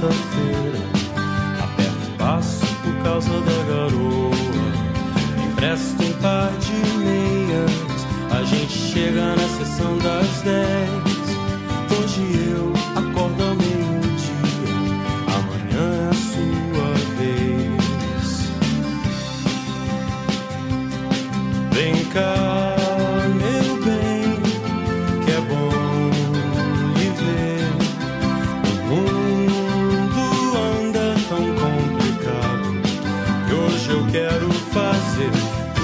sexta-feira. Aperto o passo por causa da garoa. Empresto um par de meias. A gente chega na sessão das 10. Hoje eu acordo ao meio-dia. Amanhã é a sua vez. Vem cá, meu bem, que é bom lhe ver. O mundo anda tão complicado que hoje eu quero fazer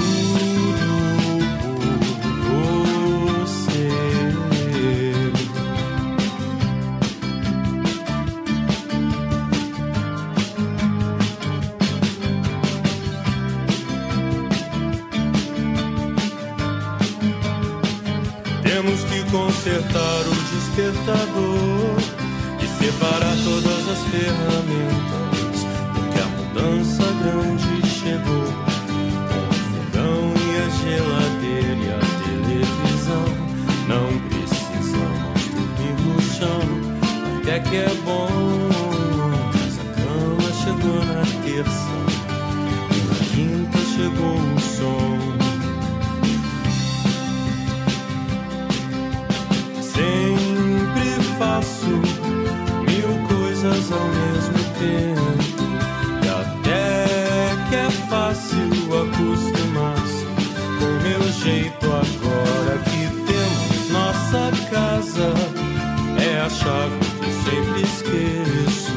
consertar o despertador e separar todas as ferramentas, porque a mudança grande chegou com o fogão e a geladeira e a televisão. Não precisamos dormir no chão, até que é bom, mas a cama chegou na terça e na quinta chegou o som. Faço mil coisas ao mesmo tempo e até que é fácil acostumar-se com o meu jeito. Agora que temos nossa casa, é a chave que eu sempre esqueço.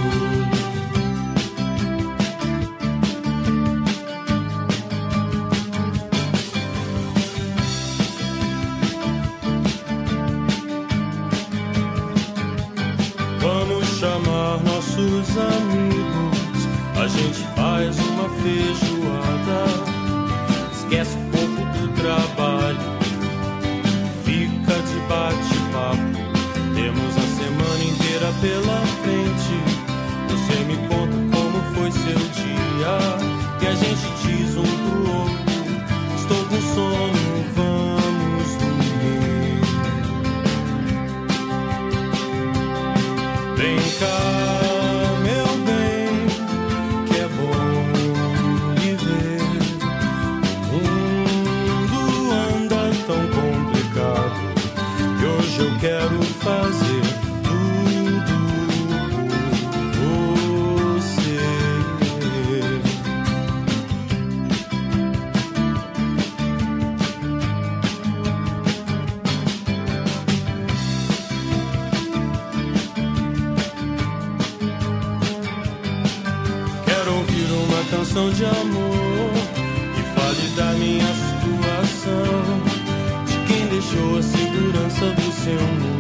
Nossos amigos, a gente faz uma feijoada, esquece um pouco do trabalho, fica de bate-papo. Temos a semana inteira pela frente. Você me conta como foi seu dia e a gente diz um pro outro: estou com sono, vamos dormir. Vem cá, eu quero fazer tudo por você. Quero ouvir uma canção de amor que fale da minha situação, de quem deixou a segurança do seu mundo